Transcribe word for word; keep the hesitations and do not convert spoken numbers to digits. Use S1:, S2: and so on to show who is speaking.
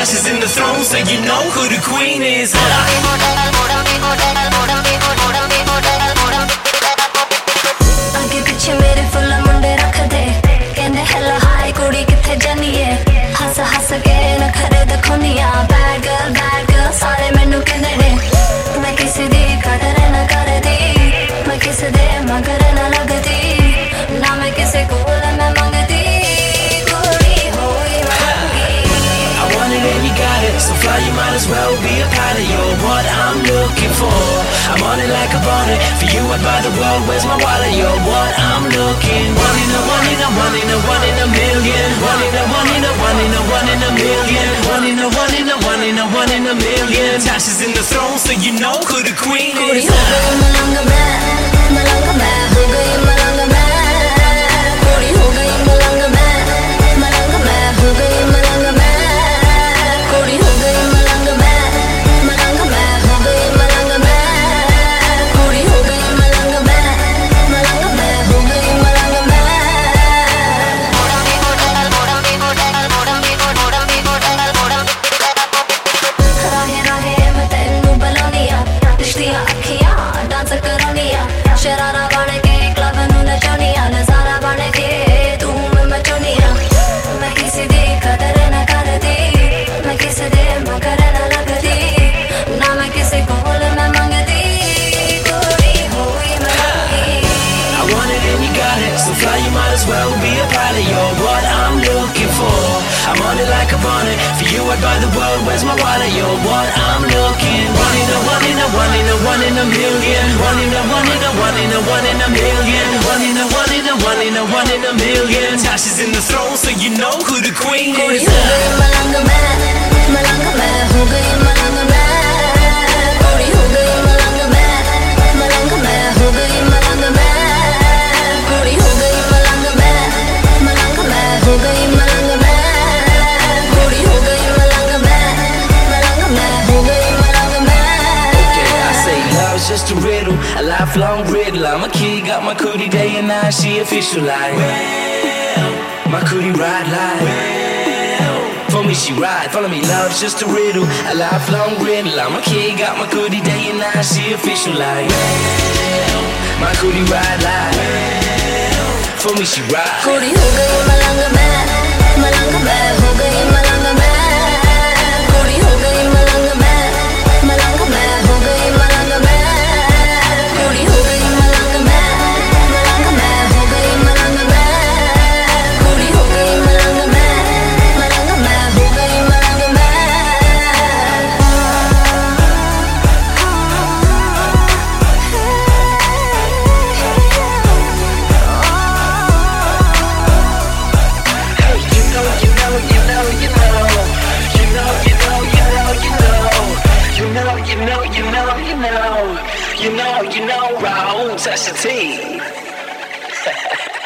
S1: Tasha's in the throne, so you know who the queen is.
S2: आगे पीछे मेरे full मुंडे रख दे, कहंदे हेलो हाय कुड़ी किथे जानी है, हस हस के नखरे दिखाउनिया, बैड गर्ल बैड गर्ल सारे मैनू कहंदे ने, मैं किसी दी कदर ना करदी, मैं किसी दे मगर ना लगदी, ना मैं किसी कोल मैं मंगदी, कुड़ी होई मंगी।
S1: I want it and you got it, so fly you might as well be a pilot. You're what I'm looking for. I'm on it like I'm on it. For you I'd buy the world, where's my wallet? You're what I'm looking. One in a one in a one in a one in a million. One in a one in a one in a one in a million. One in a one in a one in a one in a million. Tasha's in the throne, so you know who the queen is.
S2: कुड़ी हो गई मलंग मैं, मलंग मैं हो गई मलंग मैं, कुड़ी हो गई मलंग मैं, मलंग मैं हो गई मलंग मैं, कुड़ी हो गई मलंग मैं, मलंग मैं हो गई मलंग मैं, कुड़ी हो गई मलंग मैं, मलंग मैं हो गई मलंग मैं। राहे राहे मैं तेनू बुलानिया, दिखदियां अखियां डांस करानिया, शरारा बन के क्लब नू नचानिया, नजारा बन के धूम मचानिया, मैं किसी दी कदर ना करदी, मैं किसी दे मगर ना लगदी, ना मैं किसी कोल मैं मंगदी, कुड़ी होई मंगी।
S1: I want it and you got it, so fly you might as well be a pilot. You're what I'm looking for. I'm on it like I'm on it. For you I'd buy the world, where's my wallet? You're what I'm looking. One in a one in a one in a one in a million. One in a one in a one in a one in a million. One in a one in a one in a one in a million. Tasha's in the throne, so you know who the queen
S2: कुड़ी
S1: is.
S2: हो गई मलंग मैं, मलंग मैं हो गई मलंग मैं, कुड़ी हो गई मलंग मैं, मलंग मैं हो गई मलंग मैं, कुड़ी हो गई मलंग मैं, मलंग मैं हो गई मलंग मैं, कुड़ी हो गई मलंग मैं, मलंग मैं हो गई मलंग मैं।
S1: Okay, I say love's just a riddle, a lifelong riddle. I'm a kid, got my cootie day and night, she official like. Well, my cootie ride like. Well, for me she ride, follow me. Love's just a riddle, a lifelong riddle. I'm a kid, got my cootie day and night, she official like. Well, my cootie ride like. Well, for me she ride.
S2: कुड़ी हो गई मलंग मैं, मलंग मैं हो गई मलंग मैं, कुड़ी हो गई मलंग मैं, मलंग मैं हो गई मलंग मैं, कुड़ी हो गई मलंग मैं, मलंग मैं हो गई मलंग मैं, कुड़ी हो गई मलंग मैं, मलंग मैं हो गई मलंग मैं।
S1: You know, you know, you know, you know, you know, you know, you know, you know, Raul Tasha T.